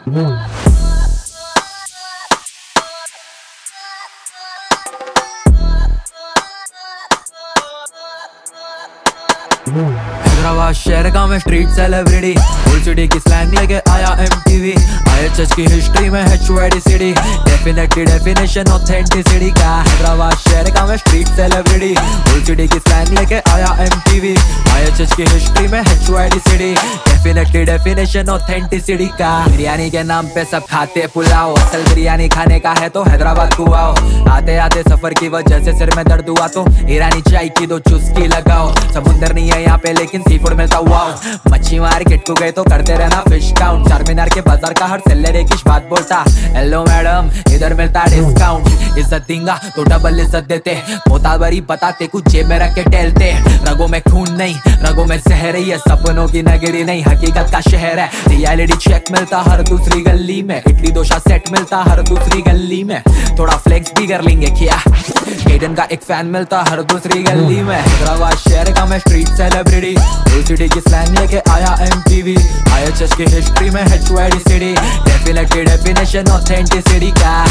हैदराबाद शहर का मैं स्ट्रीट सेलिब्रिटी, ओल्ड सिटी की स्लैंग लेके आया MTV। IHH की हिस्ट्री में है HYD city, definitely definition authenticity का। हैदराबाद शहर का मैं स्ट्रीट सेलिब्रिटी, ओल्ड सिटी की स्लैंग लेके आया MTV। IHH की हिस्ट्री में है HYD city, definitely definition authenticity का। बिरयानी के नाम पे सब खाते पुलाव, असल बिरयानी खाने का है तो हैदराबाद को आओ। आते आते सफर की वजह से सिर में दर्द हुआ तो ईरानी चाय की 2 चुस्की लगाओ। समुंदर नहीं है यहाँ पे लेकिन सी फूड मिलता वाओ। मच्छी मार्केट को गए तो करते रहना फिश काउंट। चार मीनार के बाजार का हर सेलर एक ही बात बोलता, हेलो मैडम इधर मिलता डिस्काउंट। इज्जत देंगा तो डबल इज्जत देते, मोताबरी बताते कुछ जेब में रख के टहलते। रगों में खून नहीं रगों में जहर है, ये सपनों की नगरी नहीं हकीकत का शहर है। रियलिटी चेक मिलता हर दूसरी गली में, इडली डोसा सेट मिलता हर दूसरी गली में। थोड़ा फ्लेक्स भी कर लेंगे क्या, केडन का एक फैन मिलता हर दूसरी गली में। हैदराबाद शहर का मैं स्ट्रीट सेलिब्रिटी, ओल्ड सिटी की स्लैंग लेके आया MTV। IHH की हिस्ट्री में HYD city, definitely definition authenticity का।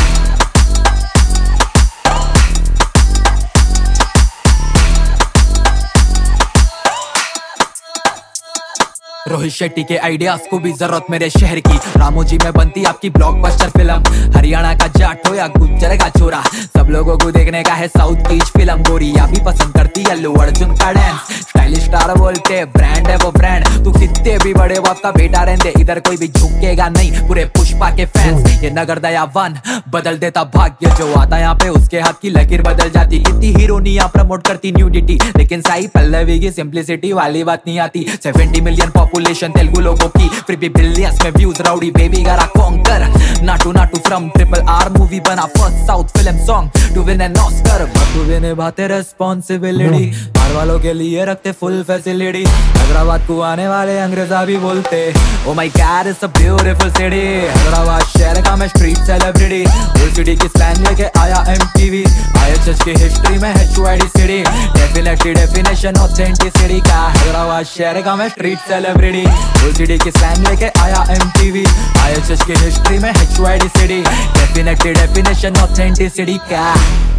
रोहित शेट्टी के आइडियाज को भी जरूरत मेरे शहर की। रामोजी में बनती आपकी ब्लॉकबस्टर फिल्म, हरियाणा का जाट हो या गुज्जर का छोरा, सब लोगों को देखने का है साउथ की फिल्म। गोरिया भी पसंद करती है अल्लू अर्जुन का डांस, स्टाइलिश स्टार बोलते ब्रांड है वो ब्रांड। तू कितने भी बड़े बाप का बेटा रहने, इधर कोई भी झुकेगा नहीं, पूरे पुष्पा के फैंस। ये नगर दयावान बदल देता भाग्य, जो आता यहाँ पे उसके हाथ की लकीर बदल जाती। कितनी हीरोनियां प्रमोट करती न्यूडिटी, लेकिन साई पल्लवी की सिंप्लिसिटी वाली बात नहीं आती। 70 मिलियन पॉपुलेशन तेलुगु लोगों की, फिर भी बिलियंस में व्यूज। राउडी बेबी गारा conquer, Naatu Naatu from RRR movie बना first south film song to win an Oscar. बखूबी निभाते रिस्पॉन्सिबिलिटी, बाहर वालों के लिए रखते फुल फैसिलिटी। हैदराबाद को आने वाले अंग्रेजा भी बोलते, oh my god it's a beautiful city. Hyderabad शहर का मैं स्ट्रीट सेलिब्रिटी, ओल्ड सिटी की स्लैंग लेके आया MTV। IHH की हिस्ट्री में HYD city, definitely definition authenticity का। हैदराबाद शहर का मैं स्ट्रीट सेलिब्रिटी, ओल्ड सिटी की स्लैंग लेके आया MTV। IHH की हिस्ट्री में HYD city, definitely definition authenticity का।